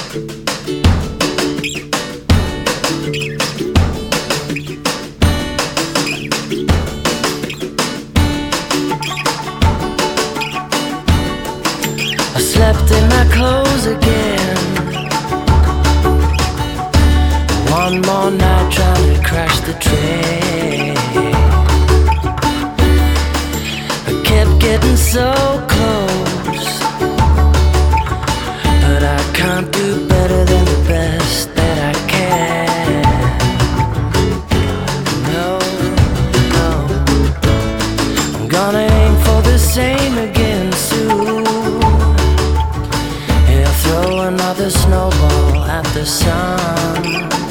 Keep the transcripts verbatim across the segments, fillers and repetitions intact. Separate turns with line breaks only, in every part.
I slept in my clothes again. One more night trying to crash the train. I kept getting so close, but I can't do better than the best that I can. No, no, I'm gonna aim for the same again soon. Yeah, throw another snowball at the sun.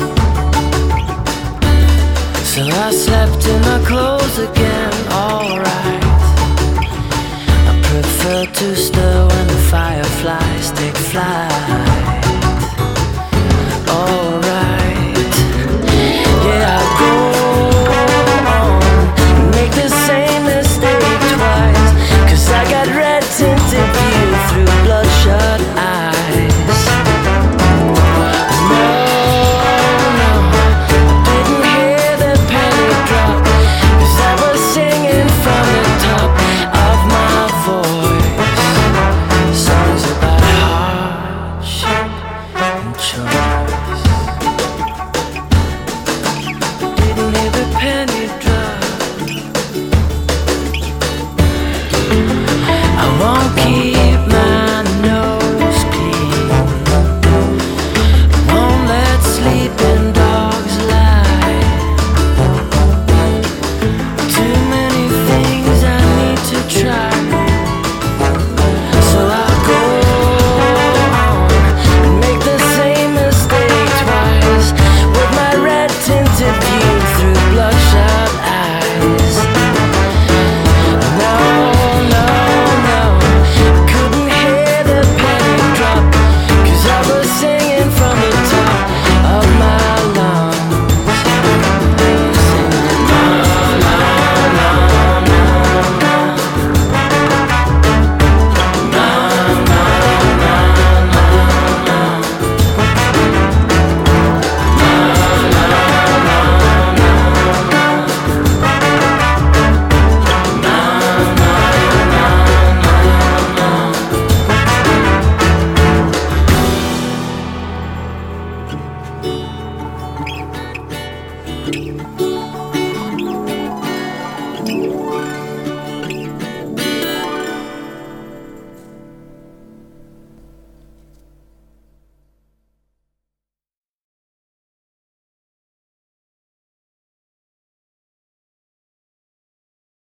So I slept in my clothes again, alright. I prefer to stir when the fireflies take flight.